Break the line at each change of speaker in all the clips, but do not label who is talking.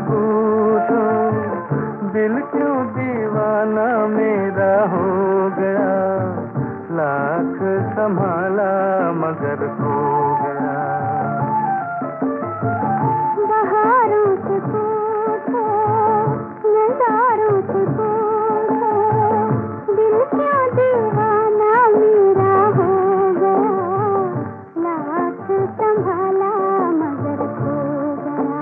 पूछो दिल क्यों दीवाना मेरा हो गया, लाख संभाला मगर खो गया।
बहारों से पूछो, नज़ारों से पूछो, दिल क्यों दीवाना मेरा हो गया, लाख संभाला मगर खो गया।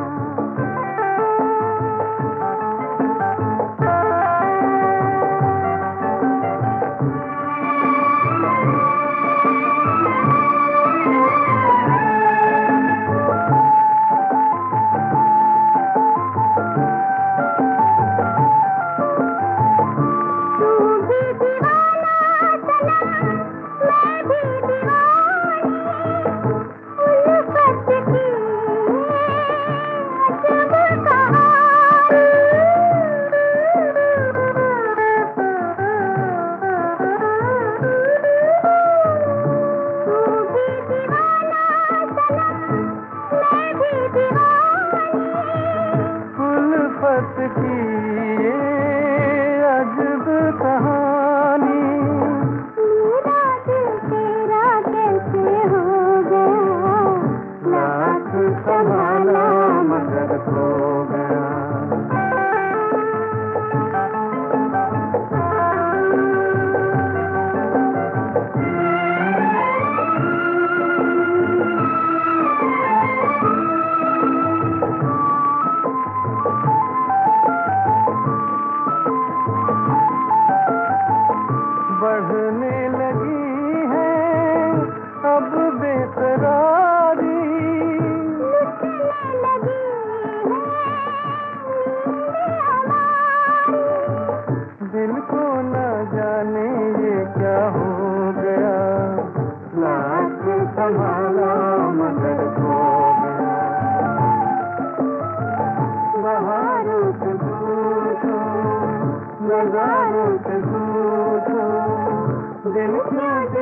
उल्फत की ये अजब कहानी,
मेरा दिल तेरा कैसे हो गया,
लाख संभाला मगर खो गया। बढ़ने लगी है अब बेकरारी,
लुटने लगी है हमारी,
दिल को न जाने ये क्या हो गया, लाख संभाला मगर खो गया। बहारों से पूछो, नज़ारों से पूछो, दिल क्यों